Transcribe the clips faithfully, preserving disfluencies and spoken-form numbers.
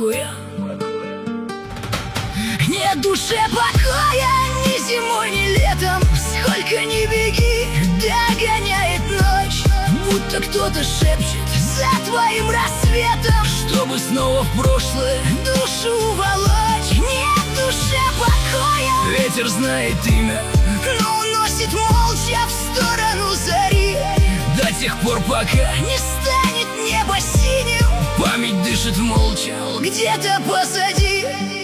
покоя. Нет душе покоя ни зимой, ни летом. Сколько ни беги, догоняет ночь. Будто кто-то шепчет за твоим рассветом, чтобы снова в прошлое душу уволочь. Нет душе покоя. Ветер знает имя, но уносит молча в сторону зари. До тех пор, пока не станет небо синим, память дышит молча где-то позади.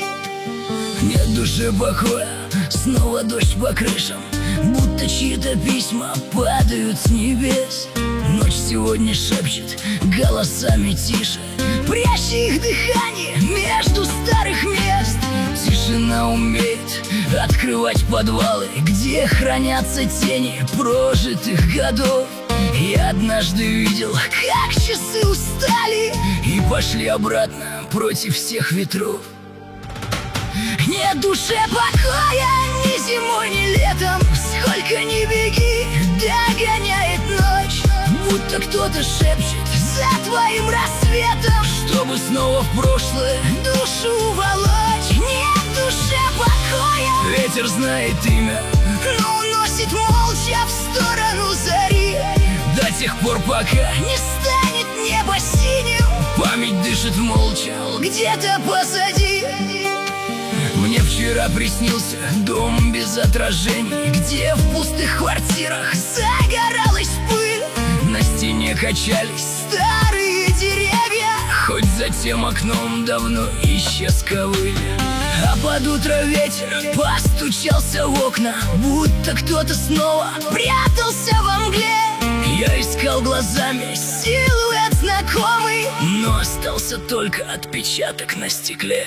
Нет душе покоя, снова дождь по крышам, будто чьи-то письма падают с небес. Ночь сегодня шепчет голосами тише, пряча их дыхание между старых мест. Тишина умеет открывать подвалы, где хранятся тени прожитых годов. Я однажды видел, как часы устали и пошли обратно против всех ветров. Нет душе покоя ни зимой, ни летом. Сколько ни беги, догоняет ночь. Будто кто-то шепчет за твоим рассветом, чтобы снова в прошлое душу уволочь. Нет душе покоя. Ветер знает имя, но уносит молча в сторону зари. До тех пор, пока не станет небо синим, память дышит молча где-то позади. Мне вчера приснился дом без отражений, где в пустых квартирах загоралась пыль. На стене качались старые деревья, хоть за тем окном давно исчез ковыль. А под утро ветер постучался в окна, будто кто-то снова прятался во мгле. Я искал глазами силуэт знакомый, но остался только отпечаток на стекле.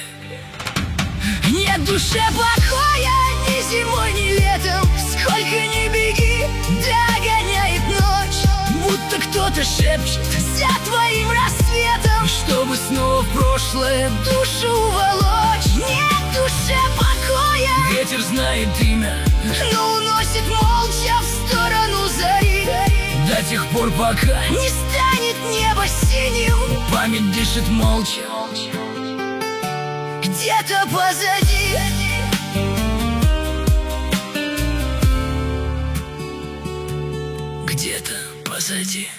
Нет душе покоя ни зимой, ни летом. Сколько ни беги, догоняет ночь. Будто кто-то шепчет за твоим рассветом, чтобы снова в прошлое душу уволочь. Нет душе покоя. Ветер знает имя, но уносит молча в сторону зари. До тех пор, пока не станет небо синим, память дышит молча где-то позади. Где-то позади.